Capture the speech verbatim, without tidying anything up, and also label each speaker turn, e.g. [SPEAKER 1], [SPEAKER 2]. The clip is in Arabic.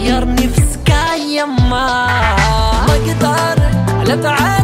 [SPEAKER 1] غيرني في سكاي يما ما اقدر على بعاد